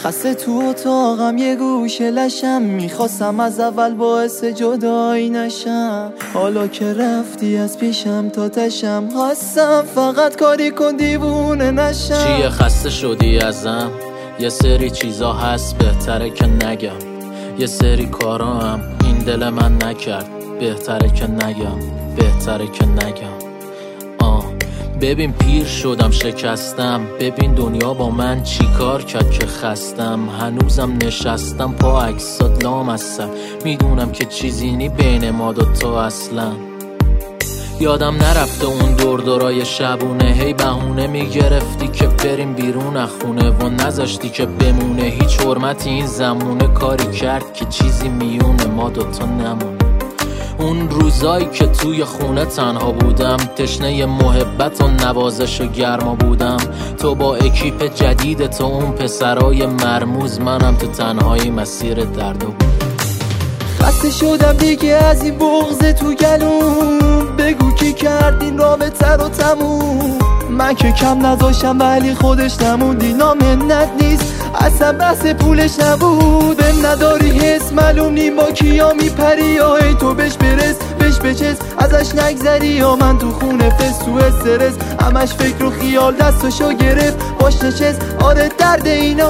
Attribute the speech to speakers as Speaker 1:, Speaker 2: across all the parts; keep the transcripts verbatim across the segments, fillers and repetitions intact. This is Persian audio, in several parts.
Speaker 1: خسته تو اتاقم یه گوشه لشم، میخواستم از اول باعث جدایی نشم. حالا که رفتی از پیشم تا تشم، هستم فقط کاری کن دیوونه نشم.
Speaker 2: چیه خسته شدی ازم؟ یه سری چیزا هست بهتره که نگم، یه سری کارا هم این دل من نکرد، بهتره که نگم، بهتره که نگم. آه ببین پیر شدم شکستم، ببین دنیا با من چی کار کرد که خستم. هنوزم نشستم پا عکسات لامصب، میدونم که چیزی نی بین ما دوتا اصلا. یادم نرفته اون دور دورای شبونه، هی بهونه میگرفتی که بریم بیرون از خونه و نذاشتی که بمونه هیچ حرمتی این زمونه. کاری کرد که چیزی میونه ما دوتا نمونه. اون روزایی که توی خونه تنها بودم، تشنه محبت و نوازش و گرما بودم. تو با اکیپ جدید تو اون پسرای مرموز، منم تو تنهایی مسیر درد و بود.
Speaker 1: خسته شدم دیگه از این بغض تو گلوم، بگو کی کرد این رابطه رو تموم. من که کم نذاشتم ولی خودش نموند، اینا منت نیست اصلا بحث پولش نبود. بهم نداری حس معلوم نیم با کیا میپری، یا ای تو بهش برس بهش بچس ازش نگذری، یا من تو خونه فس تو استرس همش فکر و خیال دستشو گرفت باش نشست. آره درد اینا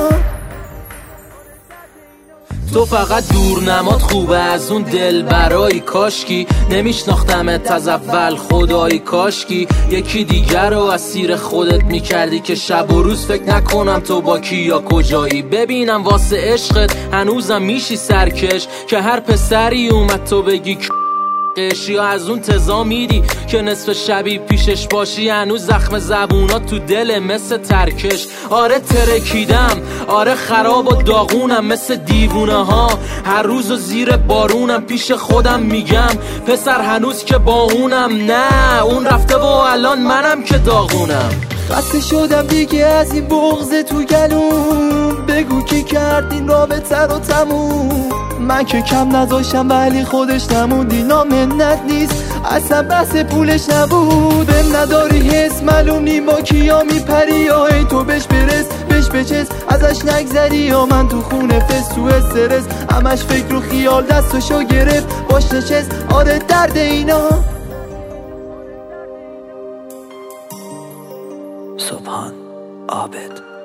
Speaker 2: تو فقط دور نماد خوبه از اون دل برای کاشکی نمیشناختمت از اول خدایی کاشکی یکی دیگر رو اسیر خودت میکردی که شب و روز فکر نکنم تو با کی یا کجایی. ببینم واسه عشقت هنوزم میشی سرکش که هر پسری اومد تو بگی یا از اون تزا میدی که نصف شبی پیشش باشی. هنوز زخم زبونات تو دل مثل ترکش. آره ترکیدم، آره خراب و داغونم مثل دیوونه ها. هر روز و زیر بارونم پیش خودم میگم پسر هنوز که با اونم. نه اون رفته و الان منم که داغونم.
Speaker 1: خسته شدم دیگه از این بغض تو گلوم، بگو کی کرد این رابطه رو تموم. من که کم نذاشتم ولی خودش نموند، اینا منت نیست اصلا بحث پولش نبود. بهم نداری حس معلوم نیم با کیا میپری، یا ای تو بهش برس بهش بچس ازش نگذری، یا من تو خونه فس تو استرس همش فکر و خیال دستشو گرفت باش نشست. آره درد اینا.
Speaker 3: سبحان عابد